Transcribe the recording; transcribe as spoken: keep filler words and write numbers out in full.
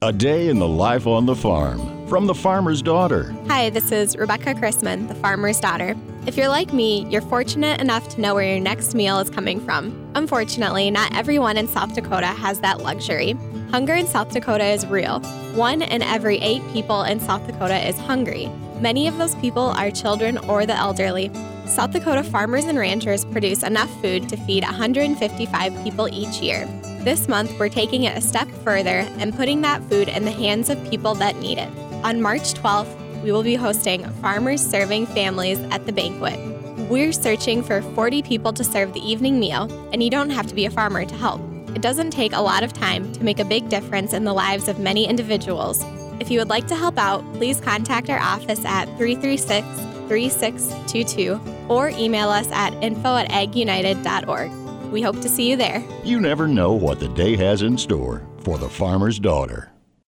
A day in the life on the farm from the farmer's daughter. Hi, this is Rebecca Chrisman, the farmer's daughter. If you're like me, you're fortunate enough to know where your next meal is coming from. Unfortunately, not everyone in South Dakota has that luxury. Hunger in South Dakota is real. One in every eight people in South Dakota is hungry. Many of those people are children or the elderly. South Dakota farmers and ranchers produce enough food to feed one hundred fifty-five people each year. This month, we're taking it a step further and putting that food in the hands of people that need it. On March twelfth, we will be hosting Farmers Serving Families at the banquet. We're searching for forty people to serve the evening meal, and you don't have to be a farmer to help. It doesn't take a lot of time to make a big difference in the lives of many individuals. If you would like to help out, please contact our office at three three six, three six two two or email us at info at ag united dot org. We hope to see you there. You never know what the day has in store for the farmer's daughter.